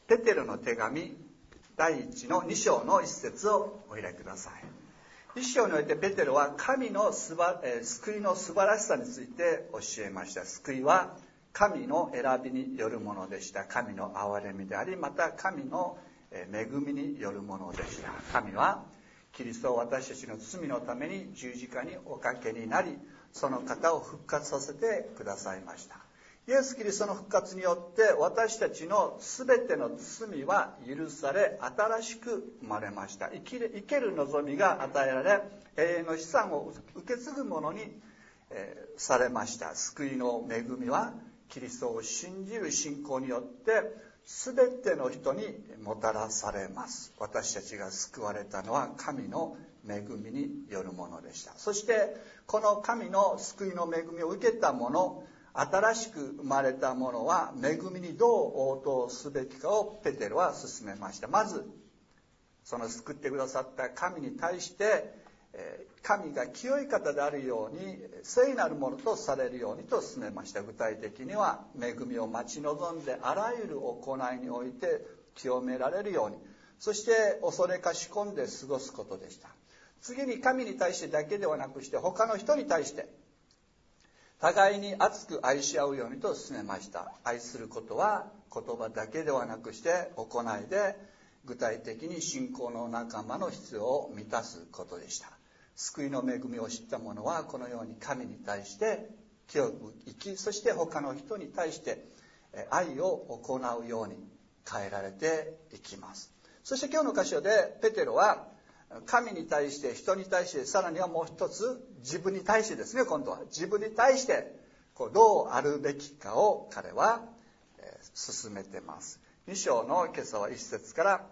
ペテロの手紙第1の2章の1節をお開きください。1章においてペテロは神の救いの素晴らしさについて教えました。救いは神の選びによるものでした。神の憐れみであり、また神の恵みによるものでした。神はキリストを私たちの罪のために十字架におかけになり、その方を復活させてくださいました。イエス・キリストの復活によって私たちのすべての罪は許され、新しく生まれました。生ける望みが与えられ、永遠の資産を受け継ぐものに、されました。救いの恵みはキリストを信じる信仰によってすべての人にもたらされます。私たちが救われたのは神の恵みによるものでした。そしてこの神の救いの恵みを受けた者、新しく生まれた者は恵みにどう応答すべきかをペテロは進めました。まずその救ってくださった神に対して神が清い方であるように聖なるものとされるようにと進めました。具体的には恵みを待ち望んであらゆる行いにおいて清められるように、そして恐れかしこんで過ごすことでした。次に神に対してだけではなくして他の人に対して互いに熱く愛し合うようにと進めました。愛することは言葉だけではなくして行いで具体的に信仰の仲間の必要を満たすことでした。救いの恵みを知った者はこのように神に対して清く生き、そして他の人に対して愛を行うように変えられていきます。そして今日の箇所でペテロは神に対して、人に対して、さらにはもう一つ自分に対してですね、今度は自分に対してどうあるべきかを彼は進めています。2章の今朝は1節から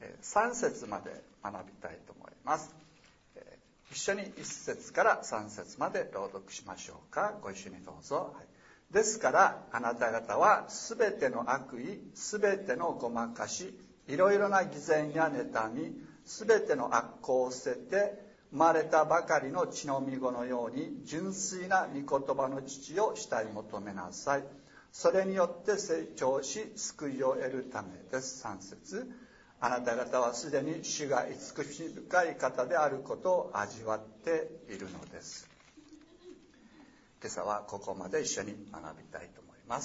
3節まで学びたいと思います。一緒に1節から3節まで朗読しましょうか。ご一緒にどうぞ。ですからあなた方はすべての悪意、すべてのごまかし、いろいろな偽善や妬み、すべての悪行を捨てて、生まれたばかりの血のみ子のように純粋な御言葉の父を慕い求めなさい。それによって成長し救いを得るためです。3節、あなた方はすでに主が慈しみ深い方であることを味わっているのです。今朝はここまで一緒に学びたいと思います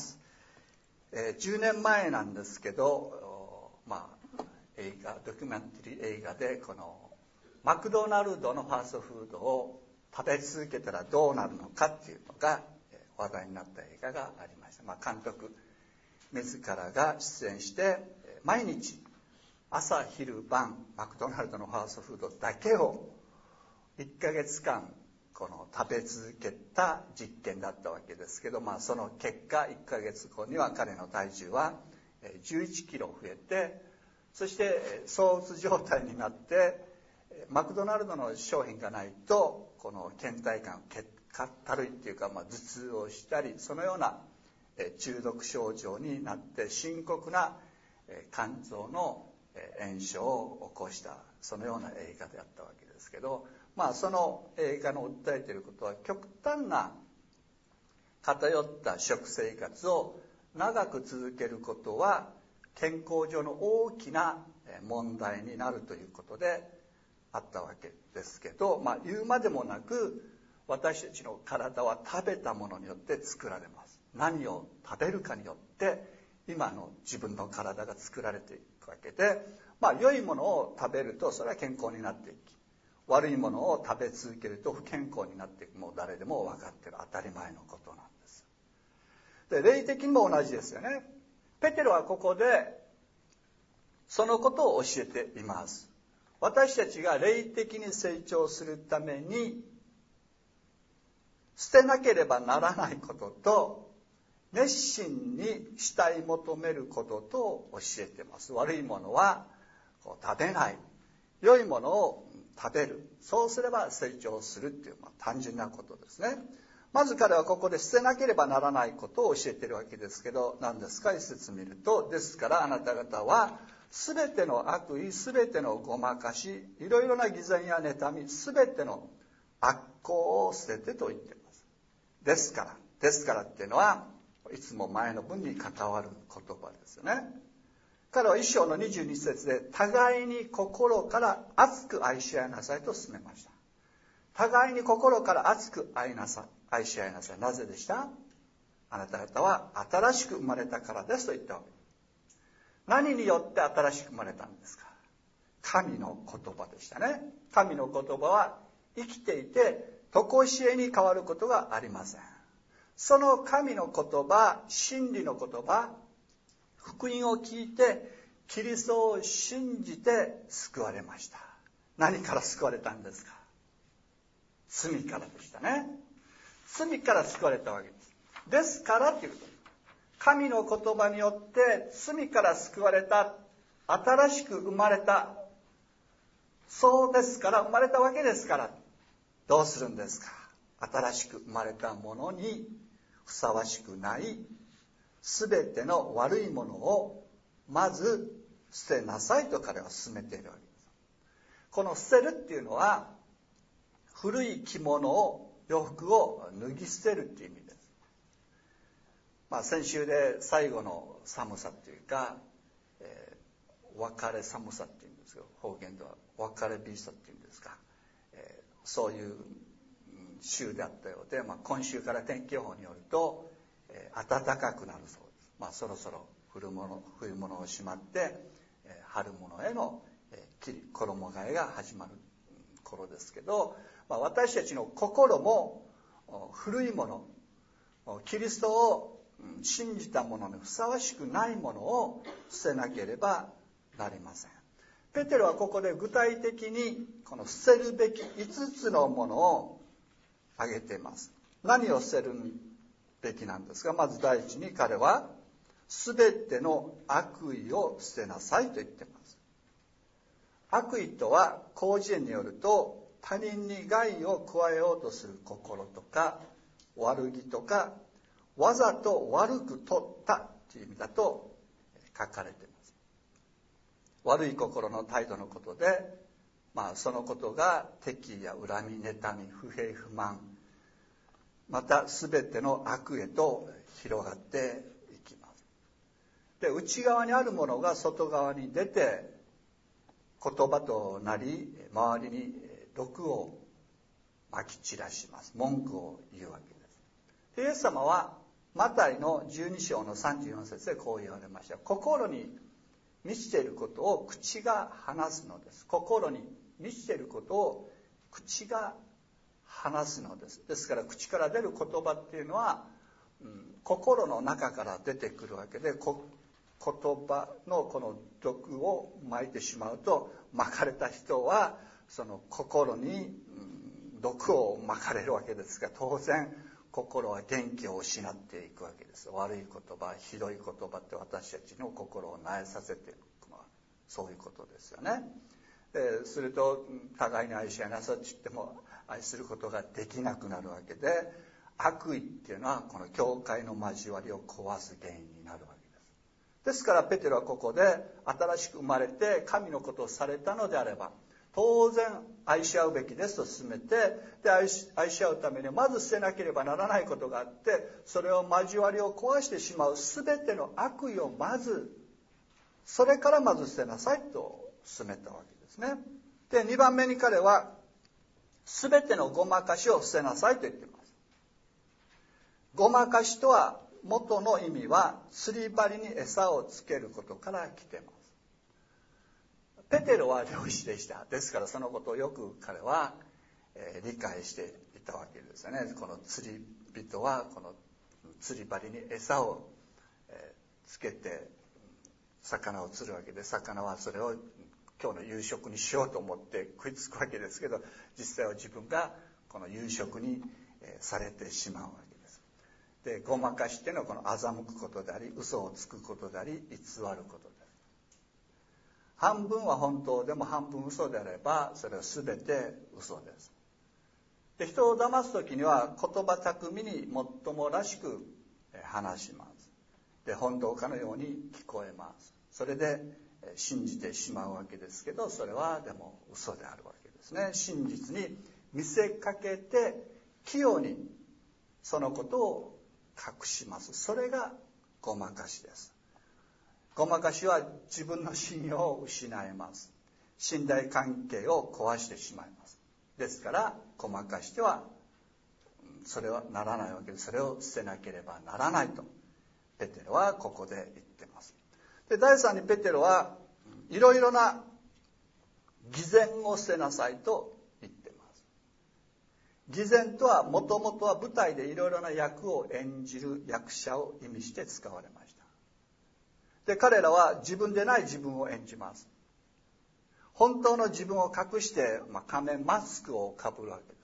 。10年前なんですけど、ドキュメンタリー映画でこのマクドナルドのファーストフードを食べ続けたらどうなるのかっていうのが話題になった映画がありました。監督自らが出演して毎日朝昼晩マクドナルドのファーストフードだけを1ヶ月間食べ続けた実験だったわけですけど、その結果1ヶ月後には彼の体重は11キロ増えて、そして躁うつ状態になってマクドナルドの商品がないとこの倦怠感、たるいっていうか頭痛をしたり、そのような中毒症状になって深刻な肝臓の炎症を起こした、そのような映画であったわけですけど、その映画の訴えていることは極端な偏った食生活を長く続けることは健康上の大きな問題になるということであったわけですけど、言うまでもなく私たちの体は食べたものによって作られます。何を食べるかによって今の自分の体が作られていくわけで、良いものを食べるとそれは健康になっていき、悪いものを食べ続けると不健康になっていく、もう誰でも分かっている当たり前のことなんです。で、霊的にも同じですよね。ペテロはここでそのことを教えています。私たちが霊的に成長するために捨てなければならないことと、熱心に慕い求めることと教えています。悪いものは食べない、良いものを食べる、そうすれば成長するっていう、単純なことですね。まず彼はここで捨てなければならないことを教えているわけですけど、何ですか。一節見ると、ですからあなた方はすべての悪意、すべてのごまかし、いろいろな偽善や妬み、すべての悪行を捨ててと言っています。ですからっていうのはいつも前の文に関わる言葉ですよね。 彼は1章の22節で互いに心から熱く愛し合いなさいと勧めました。互いに心から熱く愛し合いなさい。なぜでした？あなた方は新しく生まれたからですと言ったわけです。何によって新しく生まれたんですか？神の言葉でしたね。神の言葉は生きていて常しえに変わることがありません。その神の言葉、真理の言葉、福音を聞いてキリストを信じて救われました。何から救われたんですか？罪からでしたね。罪から救われたわけです。ですからということです。神の言葉によって罪から救われた、新しく生まれた、そうですから、生まれたわけですから、どうするんですか？新しく生まれたものにふさわしくないすべての悪いものをまず捨てなさいと彼は勧めているわけです。この捨てるっていうのは古い着物を、洋服を脱ぎ捨てるっていう意味です。先週で最後の寒さっていうか、別れ寒さっていうんですよ。方言では別れビーサっていうんですか、そういう週であったようで、今週から天気予報によると、暖かくなるそうです。そろそろ冬物をしまって、春物への衣替えが始まる頃ですけど、私たちの心も古いもの、キリストを信じたものにふさわしくないものを捨てなければなりません。ペテロはここで具体的にこの捨てるべき5つのものを挙げています。何を捨てるべきなんですか？まず第一に彼はすべての悪意を捨てなさいと言っています。悪意とは広辞苑によると、他人に害を加えようとする心とか悪気とかわざと悪く取ったという意味だと書かれています。悪い心の態度のことで、そのことが敵意や恨み、妬み、不平不満、また全ての悪へと広がっていきます。で、内側にあるものが外側に出て言葉となり、周りに毒をまき散らします。文句を言うわけです。で、イエス様はマタイの12章の34節でこう言われました。心に満ちていることを口が話すのです。心に満ちていることを口が話すのです。ですから口から出る言葉っていうのは、心の中から出てくるわけで、言葉のこの毒をまいてしまうと、まかれた人はその心に毒をまかれるわけですが、当然心は元気を失っていくわけです。悪い言葉、ひどい言葉って私たちの心を萎えさせていくのはそういうことですよね。すると互いに愛し合いなさいって言っても愛することができなくなるわけで、悪意っていうのはこの教会の交わりを壊す原因になるわけです。ですからペテロはここで新しく生まれて神のことをされたのであれば、当然愛し合うべきですと勧めて、で 愛し合うためにまず捨てなければならないことがあって、それを交わりを壊してしまう全ての悪意をそれからまず捨てなさいと勧めたわけですね。で、2番目に彼は全てのごまかしを捨てなさいと言っています。ごまかしとは元の意味は釣り針に餌をつけることから来ています。ペテロは漁師でした。ですからそのことをよく彼は理解していたわけですよね。この釣り人はこの釣り針に餌をつけて魚を釣るわけで、魚はそれを今日の夕食にしようと思って食いつくわけですけど、実際は自分がこの夕食にされてしまうわけです。で、ごまかしっていうのはこの欺くことであり、嘘をつくことであり、偽ることです。半分は本当でも半分嘘であれば、それは全て嘘です。で、人を騙すときには言葉巧みにもっともらしく話します。で、本当かのように聞こえます。それで信じてしまうわけですけど、それはでも嘘であるわけですね。真実に見せかけて器用にそのことを隠します。それがごまかしです。 ごまかしは自分の信用を失います。信頼関係を壊してしまいます。ですからごまかしてはそれはならないわけで、それを捨てなければならないとペテロはここで言ってます。で、第3にペテロはいろいろな偽善を捨てなさいと言ってます。偽善とはもともとは舞台でいろいろな役を演じる役者を意味して使われました。で、彼らは自分でない自分を演じます。本当の自分を隠して、仮面、マスクをかぶるわけです。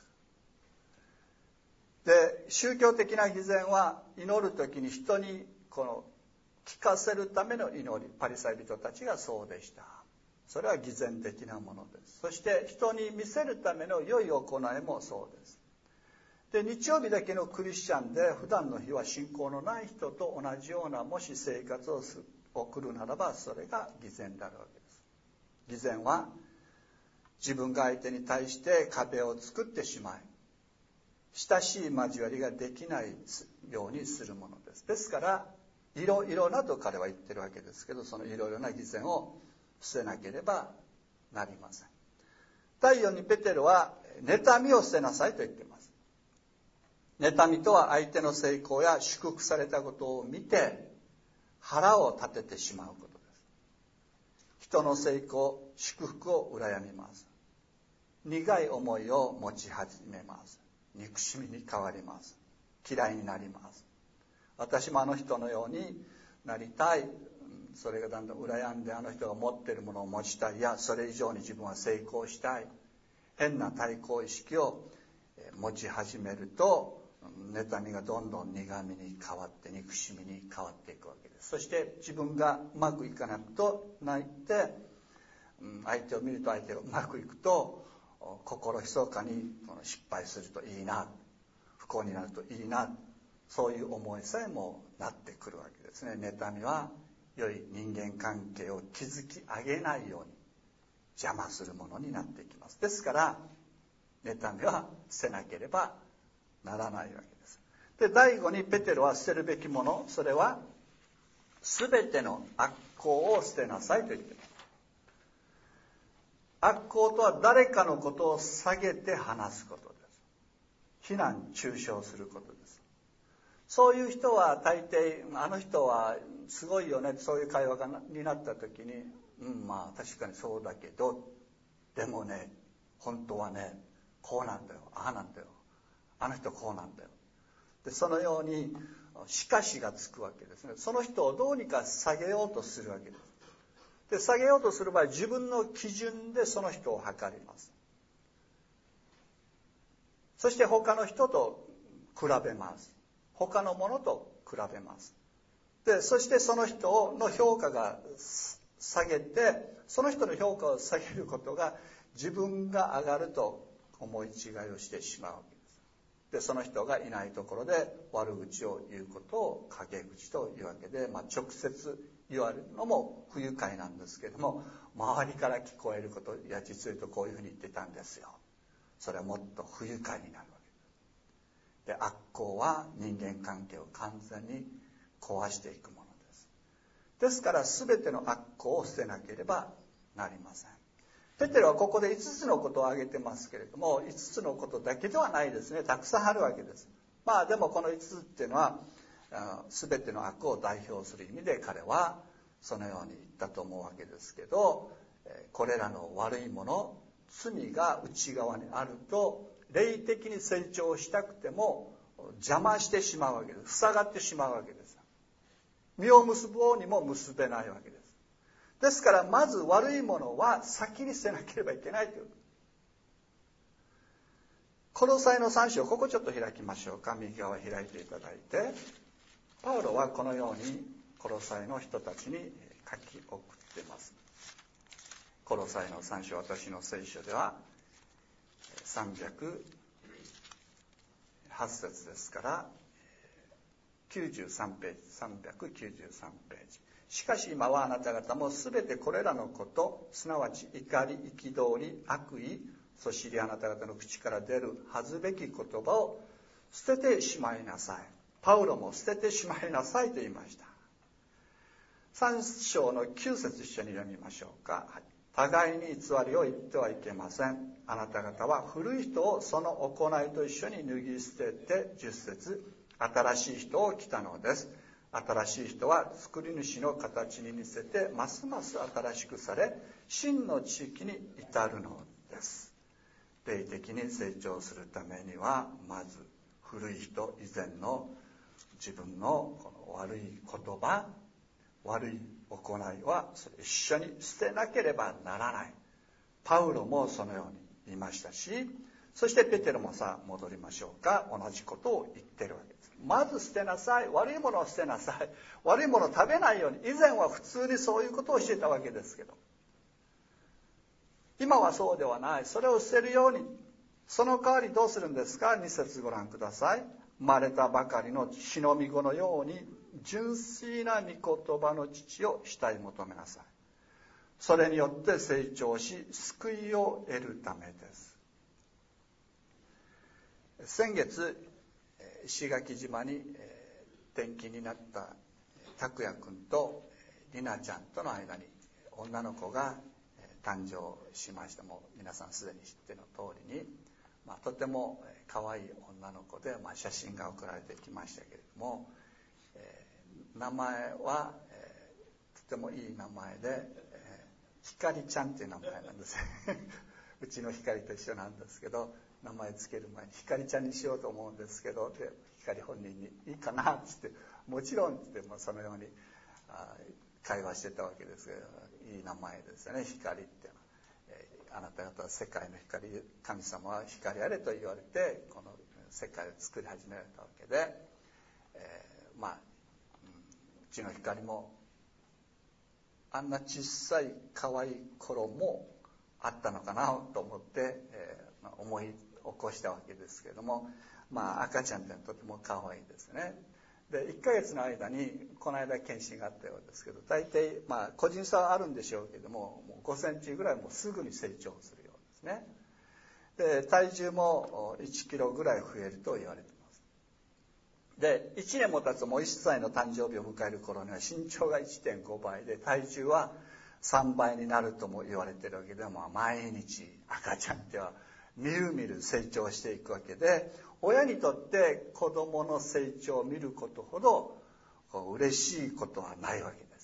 で、宗教的な偽善は祈るときに人に聞かせるための祈り、パリサイ人たちがそうでした。それは偽善的なものです。そして人に見せるための良い行いもそうです。で、日曜日だけのクリスチャンで普段の日は信仰のない人と同じようなもし生活を送るならば、それが偽善であるわけです。偽善は自分が相手に対して壁を作ってしまい、親しい交わりができないようにするものです。ですからいろいろなと彼は言ってるわけですけど、そのいろいろな偽善を捨てなければなりません。第4にペテロは妬みを捨てなさいと言っています。妬みとは相手の成功や祝福されたことを見て腹を立ててしまうことです。人の成功、祝福を羨みます。苦い思いを持ち始めます。憎しみに変わります。嫌いになります。私もあの人のようになりたい。それがだんだん羨んで、あの人が持っているものを持ちたい。いや、それ以上に自分は成功したい。変な対抗意識を持ち始めると、妬みがどんどん苦みに変わって、憎しみに変わっていくわけです。そして自分がうまくいかなくと泣いて、相手を見ると相手がうまくいくと心密かに失敗するといいな、不幸になるといいな、そういう思いさえもなってくるわけですね。妬みは良い人間関係を築き上げないように邪魔するものになっていきます。ですから妬みは捨てなければならないわけです。で、第5にペテロは捨てるべきもの、それは全ての悪行を捨てなさいと言っています。悪行とは誰かのことを下げて話すことです。非難中傷することです。そういう人は大抵あの人はすごいよね、そういう会話になった時に、まあ確かにそうだけど、でもね、本当はね、こうなんだよ、ああなんだよ、あの人こうなんだよ。で、そのようにしかしがつくわけですね。その人をどうにか下げようとするわけです。で、下げようとする場合、自分の基準でその人を測ります。そして他の人と比べます。他のものと比べます。で、そしてその人の評価が下げて、その人の評価を下げることが自分が上がると思い違いをしてしまうわけです。で、その人がいないところで悪口を言うことを陰口というわけで、直接言われるのも不愉快なんですけれども、周りから聞こえること、いや実を言うとこういうふうに言ってたんですよ、それはもっと不愉快になるわけです。で、悪行は人間関係を完全に壊していくものです。ですから全ての悪行を捨てなければなりません。ペテロはここで5つのことを挙げてますけれども、5つのことだけではないですね。たくさんあるわけです。でもこの5つっていうのは全ての悪を代表する意味で彼はそのように言ったと思うわけですけど、これらの悪いもの、罪が内側にあると霊的に成長したくても邪魔してしまうわけです。塞がってしまうわけです。実を結ぼうにも結べないわけです。ですからまず悪いものは先に捨てなければいけないという。コロサイの3章、ここちょっと開きましょうか。右側開いていただいて、パウロはこのようにコロサイの人たちに書き送っています。コロサイの3章、私の聖書では308節ですから93ページ、393ページ。しかし今はあなた方もすべてこれらのこと、すなわち怒り、憤り、悪意、そしりあなた方の口から出る恥ずべき言葉を捨ててしまいなさい。パウロも捨ててしまいなさいと言いました。 3章の9節一緒に読みましょうか。はい、互いに偽りを言ってはいけません。あなた方は古い人をその行いと一緒に脱ぎ捨てて、10節、新しい人を着たのです。新しい人は作り主の形に似せてますます新しくされ、真の知識に至るのです。霊的に成長するためには、まず古い人以前の自分のこの悪い言葉、悪い行いはそれ一緒に捨てなければならない。パウロもそのように言いましたし、そしてペテロもさあ戻りましょうか、同じことを言ってるわけです。まず捨てなさい、悪いものを捨てなさい、悪いものを食べないように。以前は普通にそういうことをしていたわけですけど、今はそうではない。それを捨てるように。その代わりどうするんですか。2節ご覧ください。生まれたばかりの血のみ子のように純粋な御言葉の父を慕い求めなさい。それによって成長し救いを得るためです。先月石垣島に転勤になった拓也君と里奈ちゃんとの間に女の子が誕生しました。もう皆さんすでに知っての通りに、とても可愛い女の子で、写真が送られてきましたけれども、名前は、とてもいい名前で、ひかりちゃんという名前なんですうちのひかりと一緒なんですけど、名前つける前にひかりちゃんにしようと思うんですけど、でひかり本人にいいかなって言って、もちろんってそのように会話してたわけですけど、いい名前ですよね、光っていうのは。あなた方は世界の光、神様は光あれと言われてこの世界を作り始められたわけで、うちの光もあんな小さい可愛い頃もあったのかなと思って、思い起こしたわけですけれども、赤ちゃんってとても可愛いですね。で1ヶ月の間にこの間検診があったようですけど、大体個人差はあるんでしょうけども、もう5センチぐらいもうすぐに成長するようですね。で体重も1キロぐらい増えると言われています。で1年も経つともう1歳の誕生日を迎える頃には身長が 1.5 倍で体重は3倍になるとも言われているわけで、毎日赤ちゃんってはみるみる成長していくわけで、親にとって子供の成長を見ることほど嬉しいことはないわけです。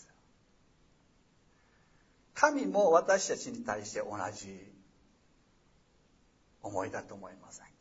神も私たちに対して同じ思いだと思いませんか。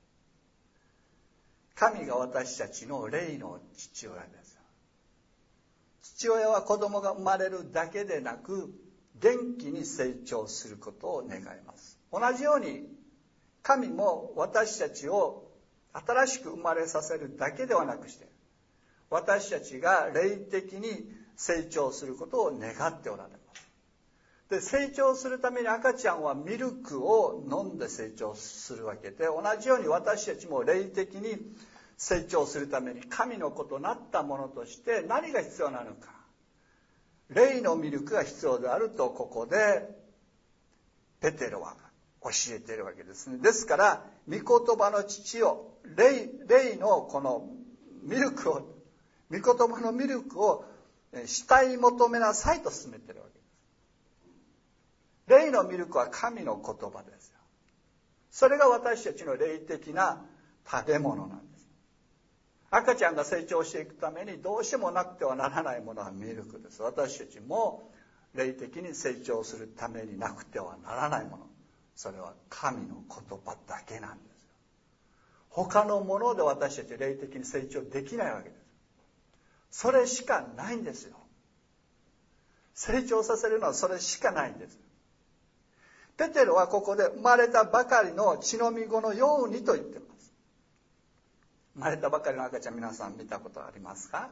神が私たちの霊の父親です。父親は子供が生まれるだけでなく元気に成長することを願います。同じように神も私たちを新しく生まれさせるだけではなくして、私たちが霊的に成長することを願っておられます。で、成長するために赤ちゃんはミルクを飲んで成長するわけで、同じように私たちも霊的に成長するために神の子となったものとして何が必要なのか。霊のミルクが必要であると、ここでペテロは教えているわけですね。ですから御言葉の父を、霊のこのミルクを、御言葉のミルクを慕い求めなさいと勧めているわけです。霊のミルクは神の言葉ですよ。それが私たちの霊的な食べ物なんです。赤ちゃんが成長していくためにどうしてもなくてはならないものはミルクです。私たちも霊的に成長するためになくてはならないもの、それは神の言葉だけなんですよ。他のもので私たち霊的に成長できないわけです。それしかないんですよ。成長させるのはそれしかないんです。ペテロはここで生まれたばかりの血のみ子のようにと言っています。生まれたばかりの赤ちゃん、皆さん見たことありますか？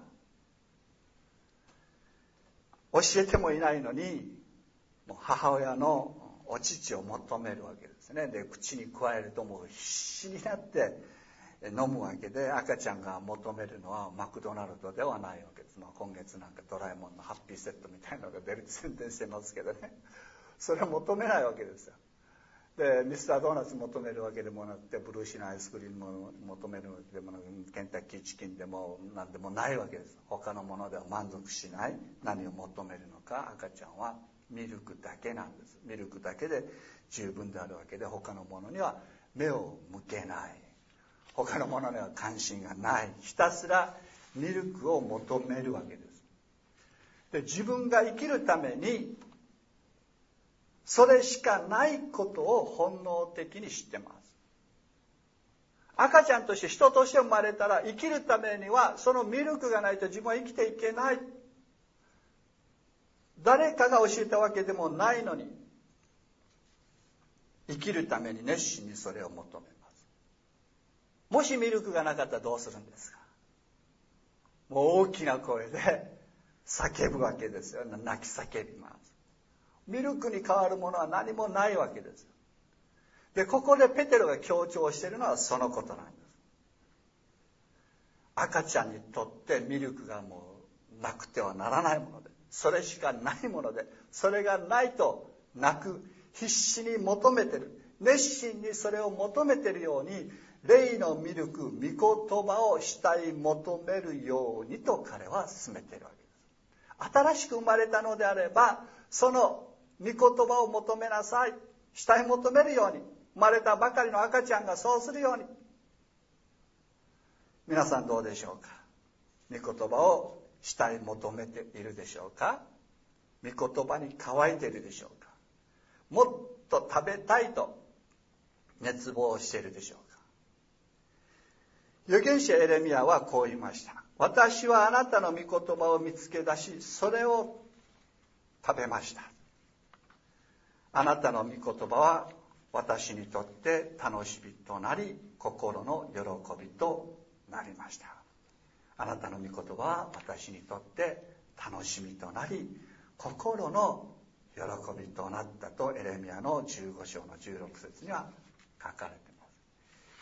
教えてもいないのにもう母親のお乳を求めるわけですね。で口に加えるともう必死になって飲むわけで、赤ちゃんが求めるのはマクドナルドではないわけです。今月なんかドラえもんのハッピーセットみたいなのが出るって宣伝してますけどね、それは求めないわけですよ。 でミスタードーナツ求めるわけでもなくて、ブルーシーのアイスクリームも求めるわけでもなく、ケンタッキーチキンでも何でもないわけです。他のものでは満足しない。何を求めるのか、赤ちゃんはミルクだけなんです。ミルクだけで十分であるわけで、他のものには目を向けない、他のものには関心がない。ひたすらミルクを求めるわけです。で、自分が生きるためにそれしかないことを本能的に知ってます。赤ちゃんとして人として生まれたら、生きるためにはそのミルクがないと自分は生きていけない。誰かが教えたわけでもないのに、生きるために熱心にそれを求めます。もしミルクがなかったらどうするんですか？もう大きな声で叫ぶわけですよ。泣き叫びます。ミルクに代わるものは何もないわけです。で、ここでペテロが強調しているのはそのことなんです。赤ちゃんにとってミルクがもうなくてはならないもので、それしかないもので、それがないと泣く、必死に求めてる、熱心にそれを求めているように、霊のミルク、御言葉を慕い求めるようにと彼は進めているわけです。新しく生まれたのであれば、その御言葉を求めなさい。慕い求めるように、生まれたばかりの赤ちゃんがそうするように。皆さんどうでしょうか？御言葉を慕い求めているでしょうか？御言葉に乾いているでしょうか？もっと食べたいと熱望しているでしょうか？預言者エレミヤはこう言いました。私はあなたの御言葉を見つけ出し、それを食べました。あなたの御言葉は私にとって楽しみとなり、心の喜びとなりました。あなたの御言葉は私にとって楽しみとなり、心の喜びとなったとエレミヤの15章の16節には書かれています。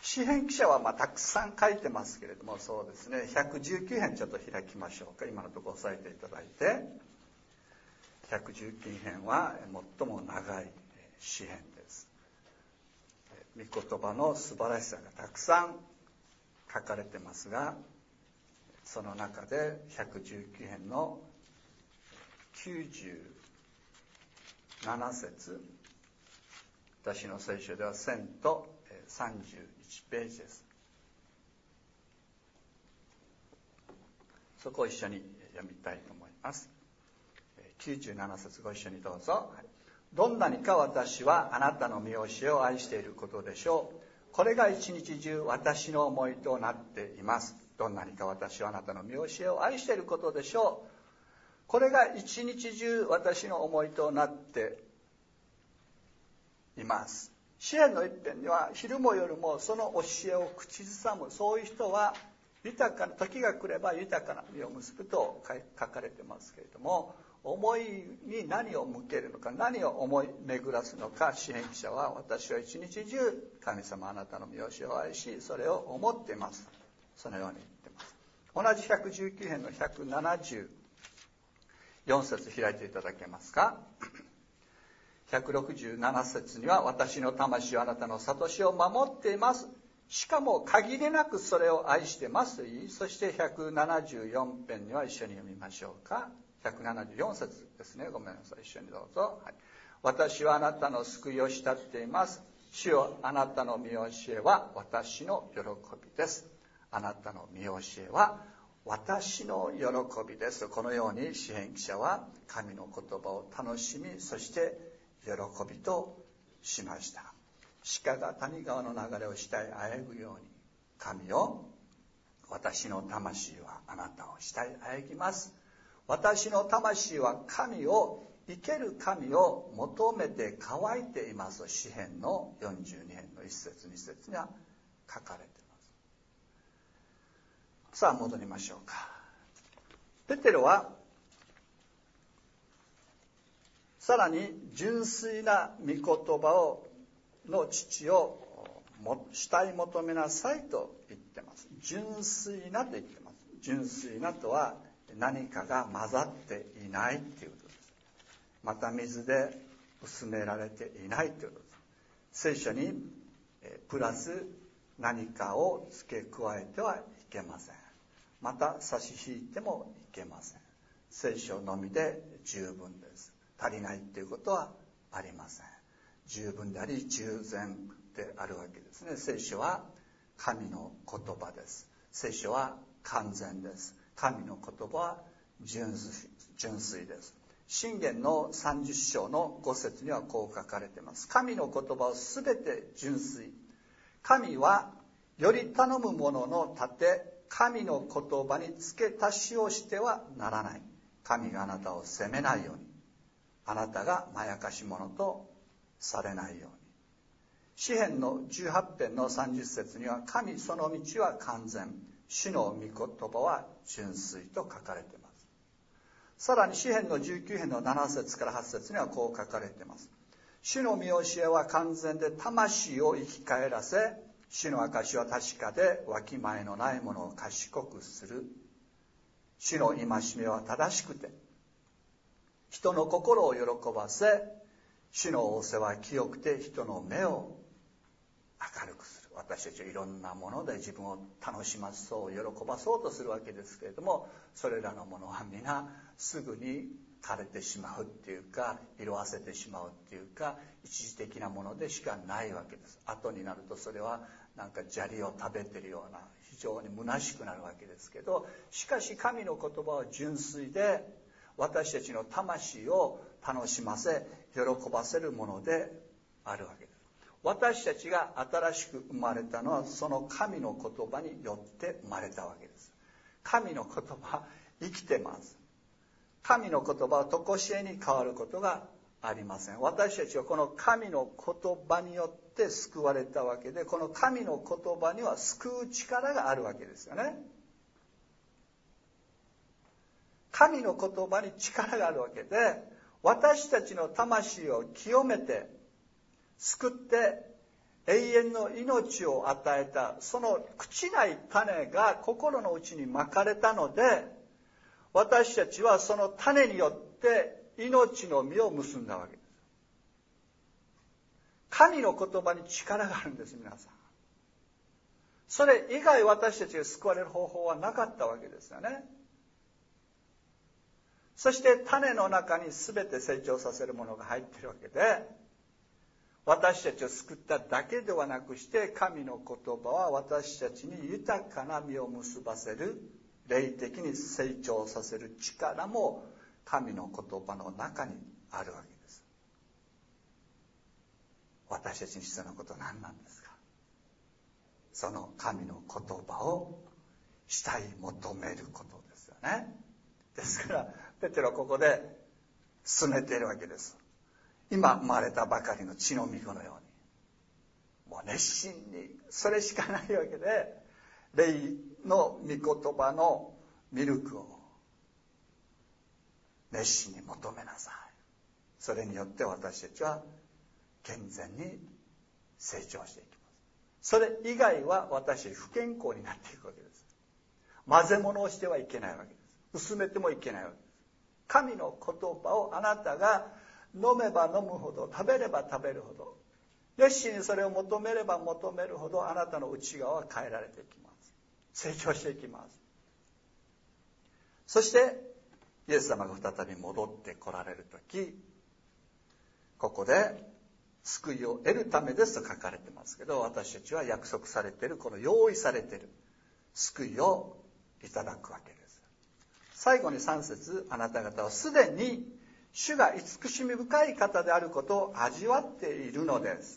詩編記者はたくさん書いてますけれども、そうですね、119編ちょっと開きましょうか。今のところ押さえていただいて、119編は最も長い詩編です。御言葉の素晴らしさがたくさん書かれてますが、その中で119編の97節、私の聖書では1031ページです。そこを一緒に読みたいと思います。97節ご一緒にどうぞ。どんなにか私はあなたの見教えを愛していることでしょう。これが一日中私の思いとなっています。どんなにか私はあなたの見教えを愛していることでしょう。これが一日中私の思いとなっています。詩篇の一編には昼も夜もその教えを口ずさむ、そういう人は豊かな時が来れば豊かな実を結ぶと書かれてますけれども、思いに何を向けるのか、何を思い巡らすのか、詩編記者は私は一日中神様あなたの見教えを愛し、それを思っています、そのように言ってます。同じ119編の174節開いていただけますか。167節には、私の魂はあなたの諭しを守っています、しかも限りなくそれを愛してますと言い、そして174編には一緒に読みましょうか。174節ですね。ごめんなさい。一緒にどうぞ。はい、私はあなたの救いを慕っています。主よ、あなたの見教えは私の喜びです。あなたの見教えは私の喜びです。このように詩編記者は神の言葉を楽しみ、そして喜びとしました。鹿が谷川の流れを慕いあえぐように、神よ、私の魂はあなたを慕いあえぎます。私の魂は神を、生ける神を求めて乾いています。詩編の42編の1節2節には書かれています。さあ戻りましょうか。ペテロはさらに純粋な御言葉の父を慕い求めなさいと言ってます。純粋なと言ってます。純粋なとは何かが混ざっていないということです。また水で薄められていないということです。 聖書にプラス何かを付け加えてはいけません。また差し引いてもいけません。聖書のみで十分です。足りないということはありません。十分であり従前であるわけですね。聖書は神の言葉です。聖書は完全です。神の言葉は純粋です。箴言の30章の5節にはこう書かれています。神の言葉はすべて純粋。神はより頼む者の盾、神の言葉に付け足しをしてはならない。神があなたを責めないように、あなたがまやかし者とされないように。詩編の18編の30節には、神その道は完全、主の御言葉は純粋と書かれています。さらに詩編の19編の7節から8節にはこう書かれています。主の御教えは完全で魂を生き返らせ、主の証は確かでわきまえのないものを賢くする。主の戒めは正しくて人の心を喜ばせ、主の仰せは清くて人の目を明るくする。私たちはいろんなもので自分を楽しまそう、喜ばそうとするわけですけれども、それらのものは皆すぐに枯れてしまうっていうか、色あせてしまうっていうか、一時的なものでしかないわけです。後になるとそれはなんか砂利を食べてるような、非常に虚しくなるわけですけど、しかし神の言葉は純粋で、私たちの魂を楽しませ喜ばせるものであるわけです。私たちが新しく生まれたのはその神の言葉によって生まれたわけです。神の言葉は生きてます。神の言葉は常しえに変わることがありません。私たちはこの神の言葉によって救われたわけで、この神の言葉には救う力があるわけですよね。神の言葉に力があるわけで、私たちの魂を清めて救って永遠の命を与えた、その朽ちない種が心の内にまかれたので、私たちはその種によって命の実を結んだわけです。神の言葉に力があるんです、皆さん。それ以外私たちが救われる方法はなかったわけですよね。そして種の中に全て成長させるものが入っているわけで、私たちを救っただけではなくして、神の言葉は私たちに豊かな実を結ばせる、霊的に成長させる力も神の言葉の中にあるわけです。私たちに必要なことは何なんですか？その神の言葉を慕い求めることですよね。ですからペテロはここで進めているわけです。今生まれたばかりの血の御子のように、もう熱心にそれしかないわけで、霊の御言葉のミルクを熱心に求めなさい。それによって私たちは健全に成長していきます。それ以外は私たち不健康になっていくわけです。混ぜ物をしてはいけないわけです。薄めてもいけないわけです。神の言葉をあなたが飲めば飲むほど、食べれば食べるほど、熱心にそれを求めれば求めるほど、あなたの内側は変えられていきます。成長していきます。そしてイエス様が再び戻って来られるとき、ここで救いを得るためですと書かれてますけど、私たちは約束されている、この用意されている救いをいただくわけです。最後に3節、あなた方はすでに主が慈しみ深い方であることを味わっているのです。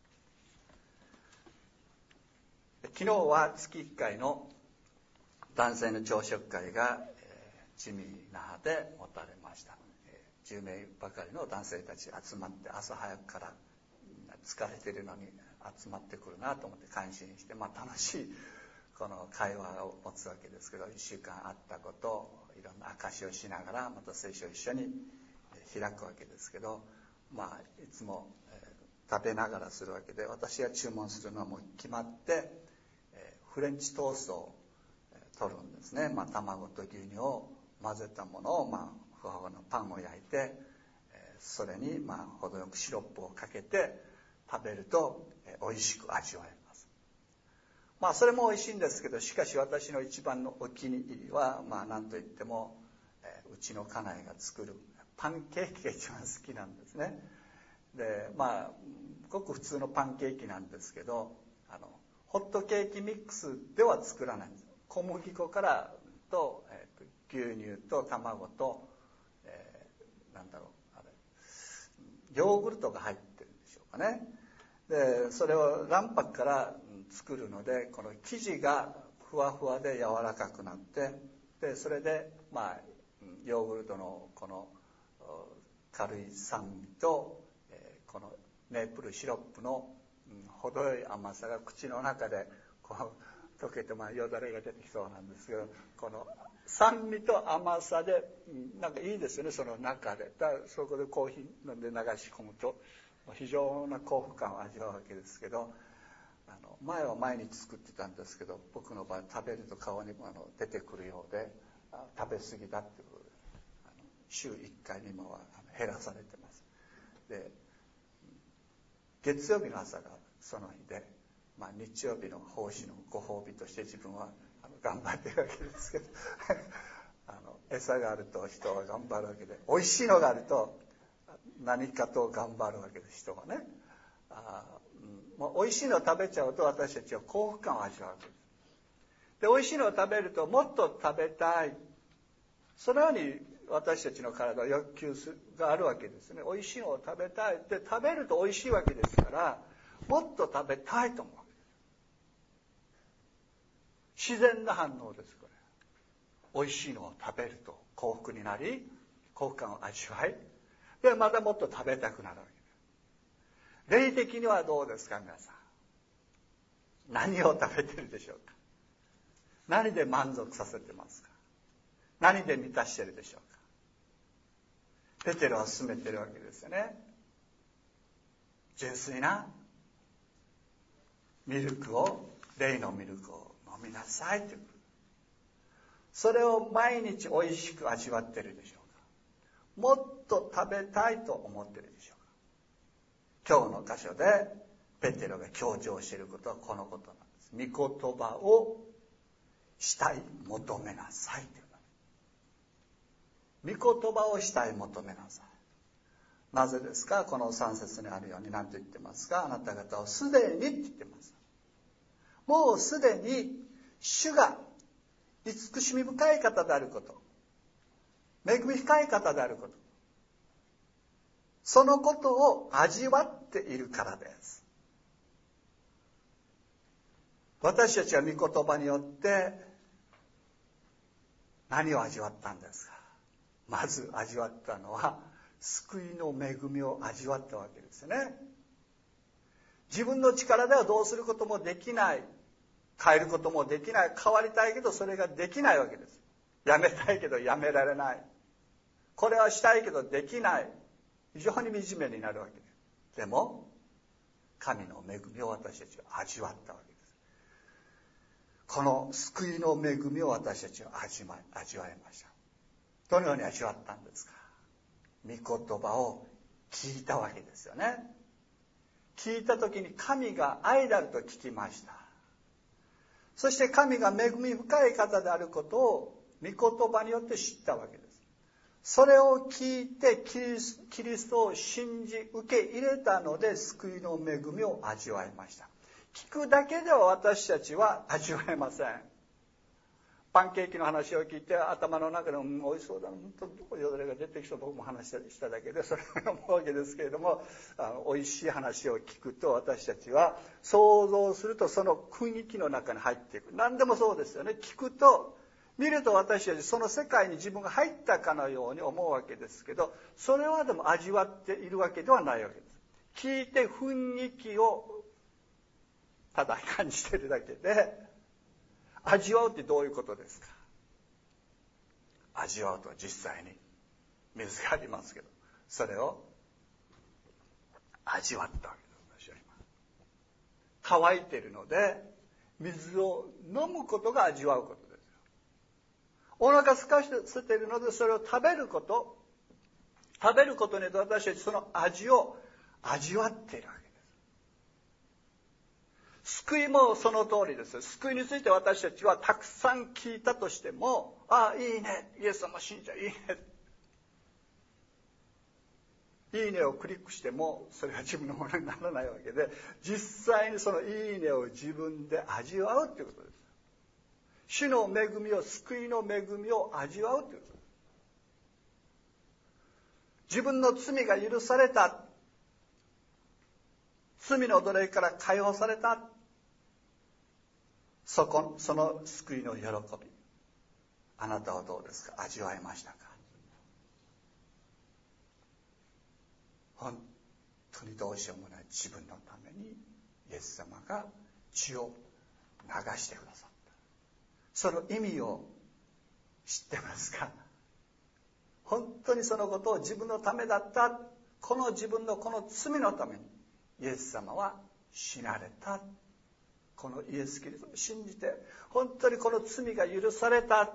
昨日は月1回の男性の朝食会が地味那覇で持たれました。10名ばかりの男性たち集まって、朝早くから疲れているのに集まってくるなと思って感心して、楽しいこの会話を持つわけですけど、1週間あったことをいろんな証をしながら、また聖書を一緒に開くわけですけど、いつも食べながらするわけで、私が注文するのはもう決まって、フレンチトーストを取るんですね。卵と牛乳を混ぜたものを、ふわふわのパンを焼いて、それに程よくシロップをかけて食べると美味しく味わえます。それも美味しいんですけど、しかし私の一番のお気に入りは何といってもうちの家内が作るパンケーキが一番好きなんですね。でごく普通のパンケーキなんですけど、ホットケーキミックスでは作らないんです。小麦粉からと、牛乳と卵と、ヨーグルトが入ってるんでしょうかね。でそれを卵白から作るので、この生地がふわふわで柔らかくなって、でそれでヨーグルトのこの軽い酸味と、このメープルシロップの程よい甘さが口の中でこう溶けてよだれが出てきそうなんですけど、この酸味と甘さでなんかいいですよね、その中で。そこでコーヒー飲んで流し込むと非常な幸福感を味わうわけですけど、前は毎日作ってたんですけど、僕の場合食べると顔に出てくるようで食べ過ぎだっていうことで週1回に今は減らされてます。で月曜日の朝がその日で、日曜日の奉仕のご褒美として自分は頑張ってるわけですけど餌があると人は頑張るわけで、美味しいのがあると何かと頑張るわけです、人はね。美味しいのを食べちゃうと私たちは幸福感を味わうわけです。で美味しいのを食べるともっと食べたい、そのように私たちの体は欲求があるわけですね。美味しいのを食べたいって、食べると美味しいわけですから、もっと食べたいと思うわけです。自然な反応です、これ。美味しいのを食べると幸福になり、幸福感を味わい、でまたもっと食べたくなるわけです。霊的にはどうですか、皆さん。何を食べてるでしょうか。何で満足させてますか。何で満たしてるでしょうか。ペテロは勧めてるわけですよね。純粋なミルクを、霊のミルクを飲みなさいという。それを毎日おいしく味わってるでしょうか。もっと食べたいと思ってるでしょうか。今日の箇所でペテロが強調していることはこのことなんです。御言葉をしたい、求めなさいという。御言葉をしたい、求めなさい。なぜですか。この3節にあるように何と言ってますか。あなた方はすでにって言ってます。もうすでに主が慈しみ深い方であること、恵み深い方であること、そのことを味わっているからです。私たちは御言葉によって何を味わったんですか。まず味わったのは救いの恵みを味わったわけですね。自分の力ではどうすることもできない、変えることもできない、変わりたいけどそれができないわけです。やめたいけどやめられない、これはしたいけどできない、非常に惨めになるわけです。でも神の恵みを私たちは味わったわけです。この救いの恵みを私たちは味わいました。どのように味わったんですか。御言葉を聞いたわけですよね。聞いた時に神が愛であると聞きました。そして神が恵み深い方であることを御言葉によって知ったわけです。それを聞いてキリストを信じ受け入れたので救いの恵みを味わいました。聞くだけでは私たちは味わえません。パンケーキの話を聞いて頭の中で美味しそうだな、本当よだれが出てきそう、僕も話しただけでそれを思うわけですけれども、美味しい話を聞くと私たちは想像するとその雰囲気の中に入っていく。何でもそうですよね。聞くと見ると私たちその世界に自分が入ったかのように思うわけですけど、それはでも味わっているわけではないわけです。聞いて雰囲気をただ感じているだけで、味わうってどういうことですか。味わうとは実際に水がありますけど、それを味わったわけです。私は今乾いているので水を飲むことが味わうことですよ。お腹空かせているのでそれを食べること、食べることによって私たちその味を味わっているわけです。 救いもその通りです。救いについて私たちはたくさん聞いたとしても、ああいいね、イエス様信じた、いいね、いいねをクリックしてもそれは自分のものにならないわけで、実際にそのいいねを自分で味わうということです。主の恵みを、救いの恵みを味わうということです。自分の罪が許された、罪の奴隷から解放された、その救いの喜び、あなたはどうですか？味わいましたか？本当にどうしようもない自分のためにイエス様が血を流してくださった。その意味を知ってますか？本当にそのことを自分のためだった、この自分のこの罪のためにイエス様は死なれた。このイエス・キリストを信じて本当にこの罪が許された、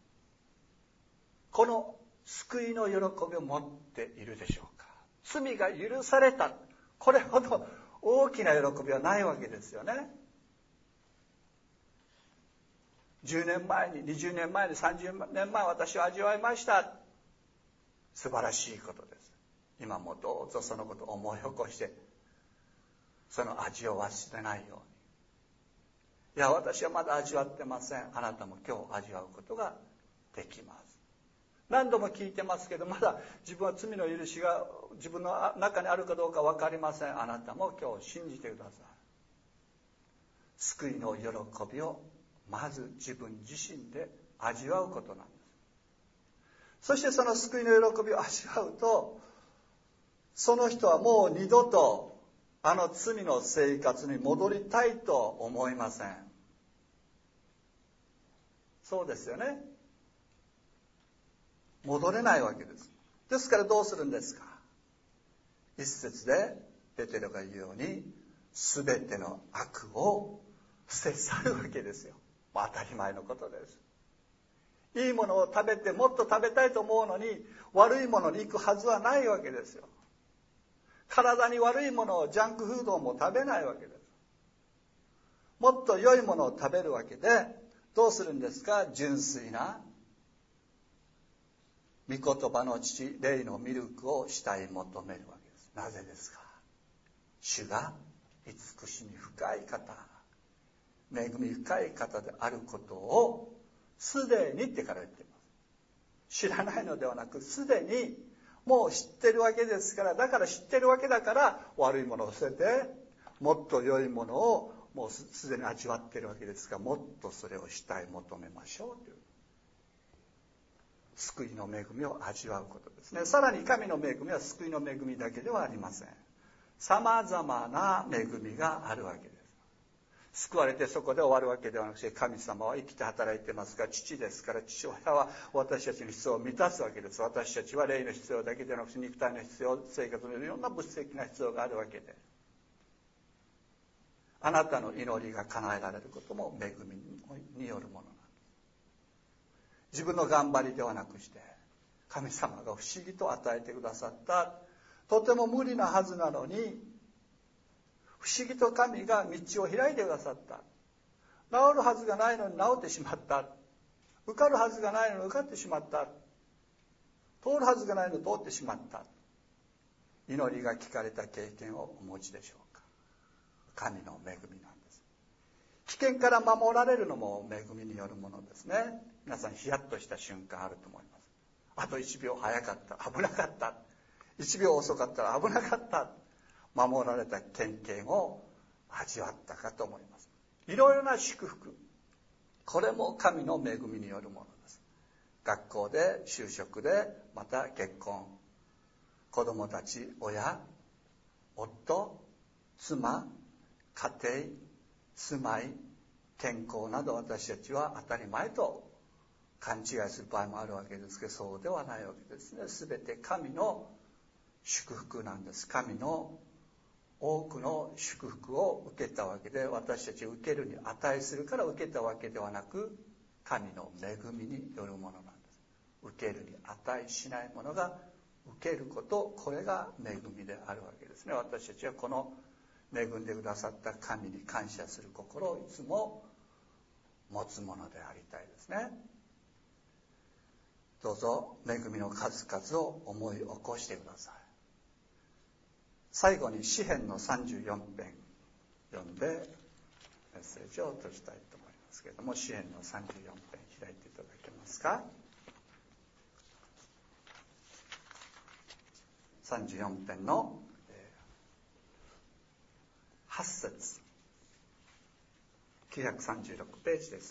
この救いの喜びを持っているでしょうか？罪が許された、これほど大きな喜びはないわけですよね。10年前に、20年前に、30年前私は味わいました。素晴らしいことです。今もどうぞそのことを思い起こして、その味を忘れないように。いや、私はまだ味わってません。あなたも今日味わうことができます。何度も聞いてますけど、まだ自分は罪の許しが自分の中にあるかどうか分かりません。あなたも今日信じてください。救いの喜びをまず自分自身で味わうことなんです。そしてその救いの喜びを味わうと、その人はもう二度とあの罪の生活に戻りたいと思いません。そうですよね。戻れないわけです。ですからどうするんですか？一節でペテロが言うように、すべての悪を捨て去るわけですよ。当たり前のことです。いいものを食べてもっと食べたいと思うのに、悪いものに行くはずはないわけですよ。体に悪いものを、ジャンクフードも食べないわけです。もっと良いものを食べるわけで、どうするんですか？純粋な御言葉の父、霊のミルクを慕い求めるわけです。なぜですか？主が慈しみ深い方、恵み深い方であることをすでにってから言っています。知らないのではなく、すでにもう知ってるわけですから、だから知ってるわけだから悪いものを捨てて、もっと良いものをもうすでに味わってるわけですから、もっとそれを慕い求めましょうという救いの恵みを味わうことですね。さらに神の恵みは救いの恵みだけではありません。さまざまな恵みがあるわけです。救われてそこで終わるわけではなくて、神様は生きて働いてますが、父ですから、父親は私たちの必要を満たすわけです。私たちは霊の必要だけではなくて、肉体の必要、生活のいろんな物質的な必要があるわけで、あなたの祈りが叶えられることも恵みによるものなんです。自分の頑張りではなくして、神様が不思議と与えてくださった、とても無理なはずなのに、不思議と神が道を開いてくださった。治るはずがないのに治ってしまった。受かるはずがないのに受かってしまった。通るはずがないのに通ってしまった。祈りが聞かれた経験をお持ちでしょうか？神の恵みなんです。危険から守られるのも恵みによるものですね。皆さんヒヤッとした瞬間あると思います。あと1秒早かった、危なかった。1秒遅かったら危なかった。守られた経験を味わったかと思います。いろいろな祝福、これも神の恵みによるものです。学校で、就職で、また結婚、子供たち、親、夫、妻、家庭、住まい、健康など、私たちは当たり前と勘違いする場合もあるわけですけど、そうではないわけですね。すべて神の祝福なんです。神の多くの祝福を受けたわけで、私たち受けるに値するから受けたわけではなく、神の恵みによるものなんです。受けるに値しないものが受けること、これが恵みであるわけですね。私たちはこの恵んでくださった神に感謝する心をいつも持つものでありたいですね。どうぞ恵みの数々を思い起こしてください。最後に詩編の34編読んでメッセージを閉じたいと思いますけれども、詩編の34編開いていただけますか。34編の8節936ページです。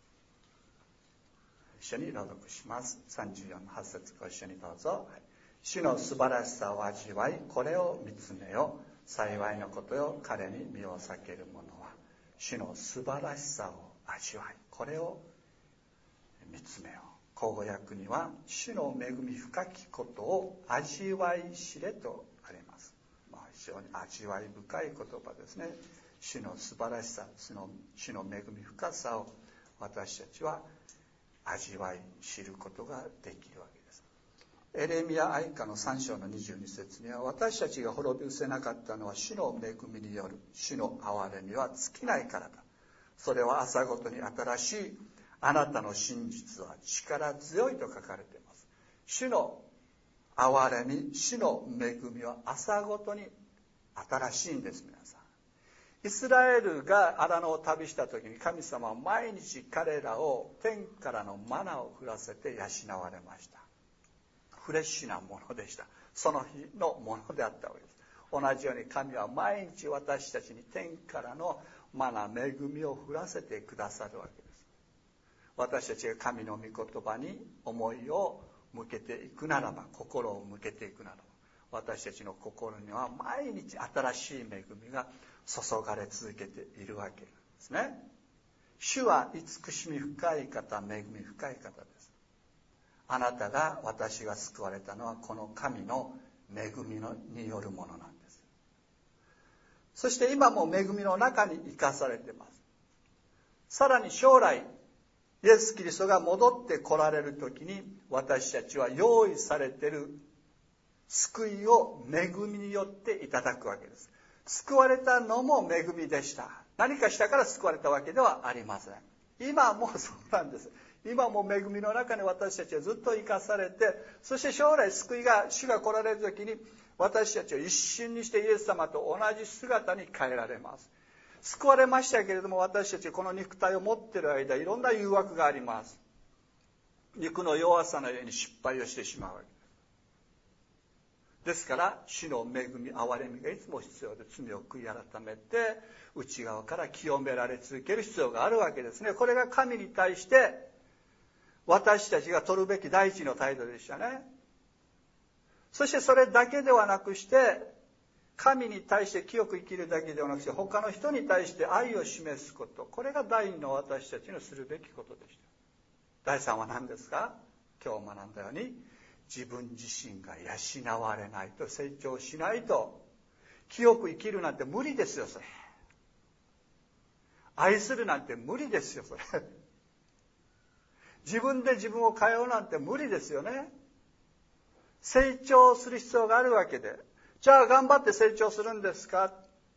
一緒に朗読します。34の8節ご一緒にどうぞ。主の素晴らしさを味わい、これを見つめよ。幸いのことよ、彼に身を避ける者は主の素晴らしさを味わい、これを見つめよ。口語訳には主の恵み深きことを味わい知れとあります。非常に味わい深い言葉ですね。主の素晴らしさ、主の恵み深さを私たちは味わい知ることができるわけです。エレミヤ哀歌の3章の22節には、私たちが滅び失せなかったのは主の恵みによる。主の憐れみは尽きないからだ。それは朝ごとに新しい。あなたの真実は力強いと書かれています。主の憐れみ、主の恵みは朝ごとに新しいんです。皆さん、イスラエルが荒野を旅した時に、神様は毎日彼らを天からのマナを降らせて養われました。フレッシュなものでした。その日のものであったわけです。同じように神は毎日私たちに天からのマナ、恵みを降らせてくださるわけです。私たちが神の御言葉に思いを向けていくならば、心を向けていくならば、私たちの心には毎日新しい恵みが注がれ続けているわけですね。主は慈しみ深い方、恵み深い方です。あなたが、私が救われたのはこの神の恵みによるものなんです。そして今も恵みの中に生かされています。さらに将来イエス・キリストが戻って来られる時に、私たちは用意されている救いを恵みによっていただくわけです。救われたのも恵みでした。何かしたから救われたわけではありません。今もそうなんです。今も恵みの中に私たちはずっと生かされて、そして将来救いが、主が来られる時に、私たちは一瞬にしてイエス様と同じ姿に変えられます。救われましたけれども、私たちこの肉体を持っている間、いろんな誘惑があります。肉の弱さのように失敗をしてしまうわけです。ですから主の恵み、憐れみがいつも必要で、罪を悔い改めて内側から清められ続ける必要があるわけですね。これが神に対して私たちが取るべき第一の態度でしたね。そしてそれだけではなくして、神に対して清く生きるだけではなくして、他の人に対して愛を示すこと、これが第二の私たちのするべきことでした。第三は何ですか？今日学んだように、自分自身が養われないと、成長しないと、清く生きるなんて無理ですよ、それ。愛するなんて無理ですよ、それ。自分で自分を変えようなんて無理ですよね。成長する必要があるわけで、じゃあ頑張って成長するんですか？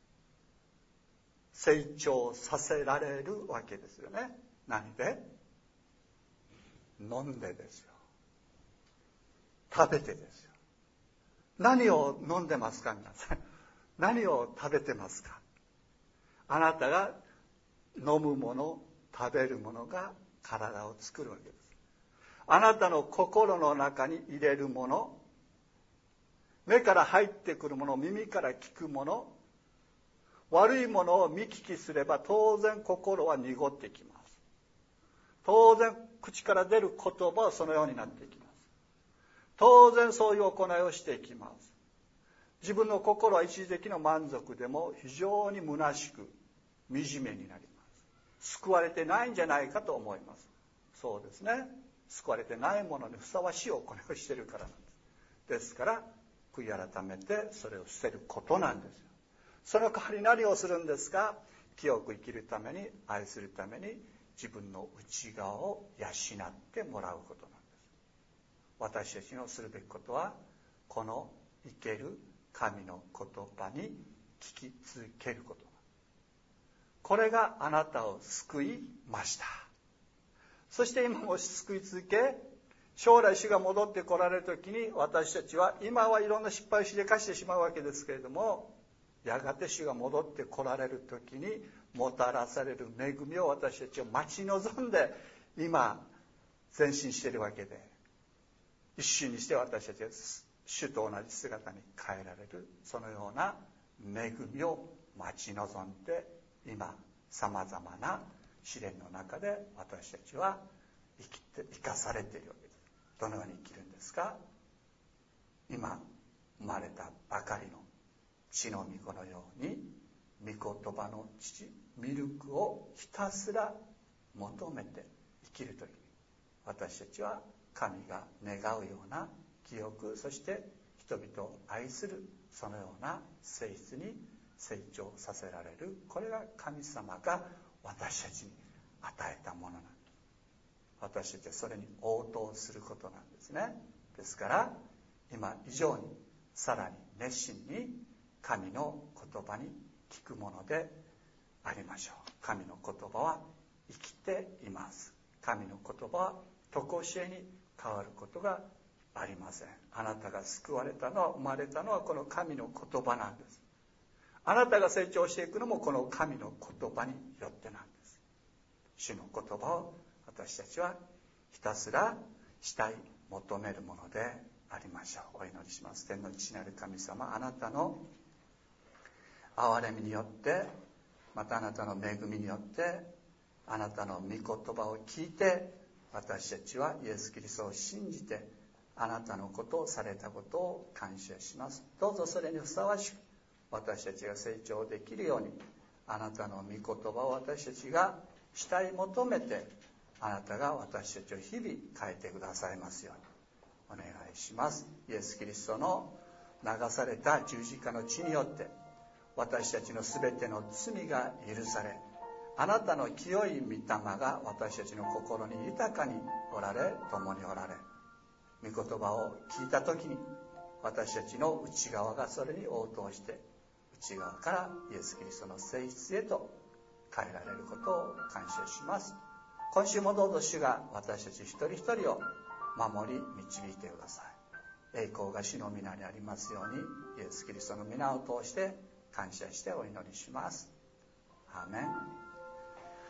成長させられるわけですよね。何で？飲んでですよ。食べてですよ。何を飲んでますか、皆さん。何を食べてますか？あなたが飲むもの、食べるものが体を作るわけです。あなたの心の中に入れるもの、目から入ってくるもの、耳から聞くもの、悪いものを見聞きすれば当然心は濁ってきます。当然口から出る言葉はそのようになっていきます。当然そういう行いをしていきます。自分の心は一時的な満足でも非常に虚しく惨めになります。救われてないんじゃないかと思います。そうですね。救われてないものにふさわしい行いをしているからなんです。ですから悔い改めてそれを捨てることなんですよ。その代わり何をするんですか？清く生きるために、愛するために自分の内側を養ってもらうことなんです。私たちのするべきことは、この生ける神の言葉に聞き続けること、これがあなたを救いました。そして今も救い続け、将来主が戻って来られる時に、私たちは今はいろんな失敗をしでかしてしまうわけですけれども、やがて主が戻って来られる時にもたらされる恵みを私たちは待ち望んで今前進しているわけで、一瞬にして私たちは主と同じ姿に変えられる、そのような恵みを待ち望んで、今さまざまな試練の中で私たちは生かされているわけです。どのように生きるんですか？今生まれたばかりの血の御子のように、御言葉の父ミルクをひたすら求めて生きるときに、私たちは神が願うような記憶、そして人々を愛するそのような性質に成長させられる、これが神様が私たちに与えたものなんです。私たちはそれに応答することなんですね。ですから今以上にさらに熱心に神の言葉に聞くものでありましょう。神の言葉は生きています。神の言葉は常しえに変わることがありません。あなたが救われたのは、生まれたのはこの神の言葉なんです。あなたが成長していくのもこの神の言葉によってなんです。主の言葉を私たちはひたすら慕い求めるものでありましょう。お祈りします。天の父なる神様、あなたの憐れみによって、またあなたの恵みによって、あなたの御言葉を聞いて、私たちはイエス・キリストを信じてあなたのことをされたことを感謝します。どうぞそれにふさわしく私たちが成長できるように、あなたの御言葉を私たちが慕い求めて、あなたが私たちを日々変えてくださいますようにお願いします。イエス・キリストの流された十字架の血によって私たちのすべての罪が許され、あなたの清い御霊が私たちの心に豊かにおられ、共におられ、御言葉を聞いたときに私たちの内側がそれに応答して、内側からイエス・キリストの性質へと変えられることを感謝します。今週もどうぞ主が私たち一人一人を守り導いてください。栄光が主の皆にありますように、イエス・キリストの皆を通して感謝してお祈りします。アーメン。